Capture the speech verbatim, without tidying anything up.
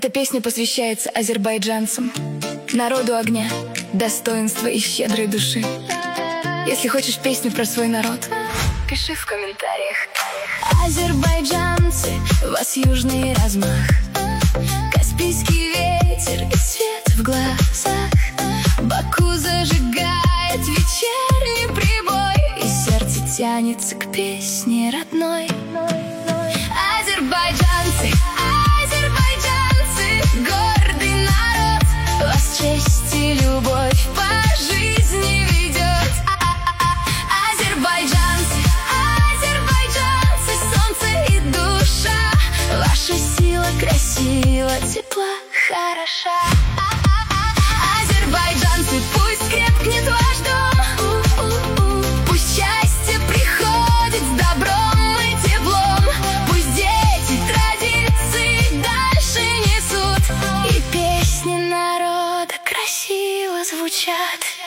Эта песня посвящается азербайджанцам, народу огня, достоинства и щедрой души. Если хочешь песню про свой народ, пиши в комментариях. Азербайджанцы, у вас южный размах, каспийский ветер и свет в глазах. Баку зажигает вечерний прибой, и сердце тянется к песне родной. Азербайджанцы, азербайджанцы, гордый народ, вас честь и любовь по жизни ведет. Азербайджанцы, азербайджанцы, солнце и душа, ваша сила красива, тепла, хороша. Азербайджанцы, пусть крепнет ваш дом, пусть счастье приходит с добром и теплом, пусть дети традиции дальше несут, и песни народа красиво звучат.